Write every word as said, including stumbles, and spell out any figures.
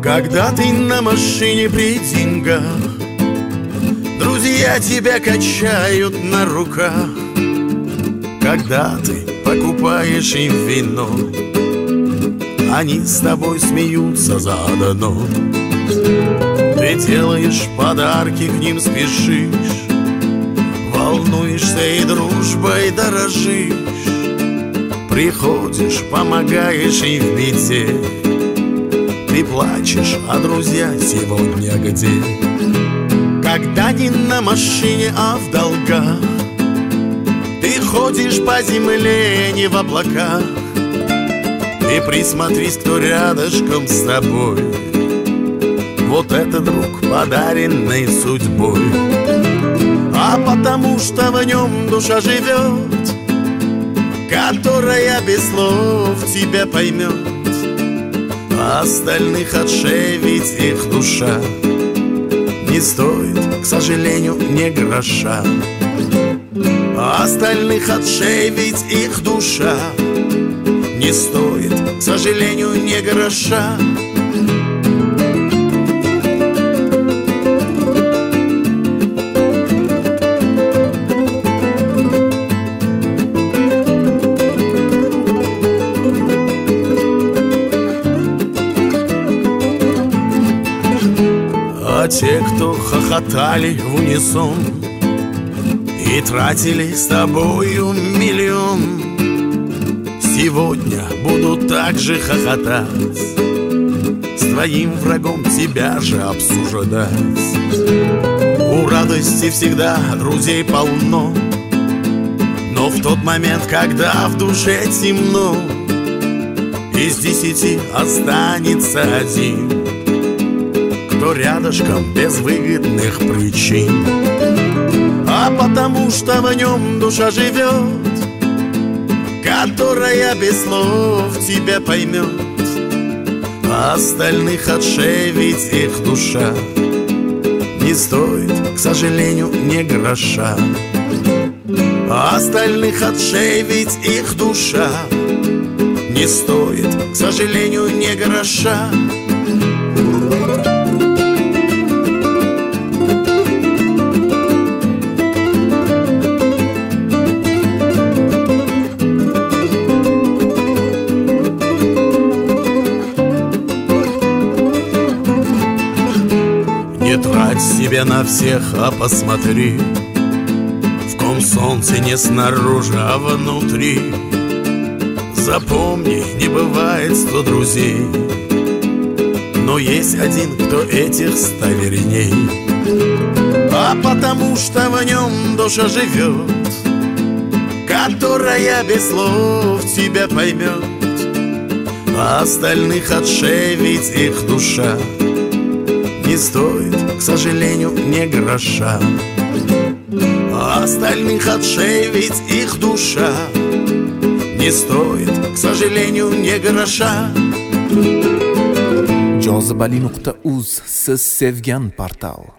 Когда ты на машине при деньгах, друзья тебя качают на руках. Когда ты покупаешь им вино, они с тобой смеются заодно. Ты делаешь подарки, к ним спешишь, волнуешься и дружбой дорожишь. Приходишь, помогаешь им в беде. Ты плачешь, а друзья сегодня где? Когда не на машине, а в долгах, ты ходишь по земле, не в облаках. Ты присмотрись, кто рядышком с тобой. Вот это друг, подаренный судьбой. А потому что в нем душа живет, которая без слов тебя поймет. А остальных отшевить их душа не стоит, к сожалению, ни гроша. А остальных отшевить их душа не стоит, к сожалению, ни гроша. А те, кто хохотали в унисон и тратили с тобою миллион, сегодня будут так же хохотать, с твоим врагом тебя же обсуждать. У радости всегда друзей полно, но в тот момент, когда в душе темно, из десяти останется один, кто рядышком без выгодных причин. А потому что в нем душа живет, которая без слов тебя поймет. А остальных отшевить их душа не стоит, к сожалению, ни гроша. А остальных отшевить их душа не стоит, к сожалению, ни гроша. Не трать себя на всех, а посмотри, в ком солнце не снаружи, а внутри. Запомни, не бывает сто друзей, но есть один, кто этих ста верней. А потому что в нем душа живет, которая без слов тебя поймет. А остальных отшевить их душа не стоит, к сожалению, ни гроша. А остальных отшевить их душа не стоит, к сожалению, ни гроша. jozibali nuqta uz siz sevgan portal.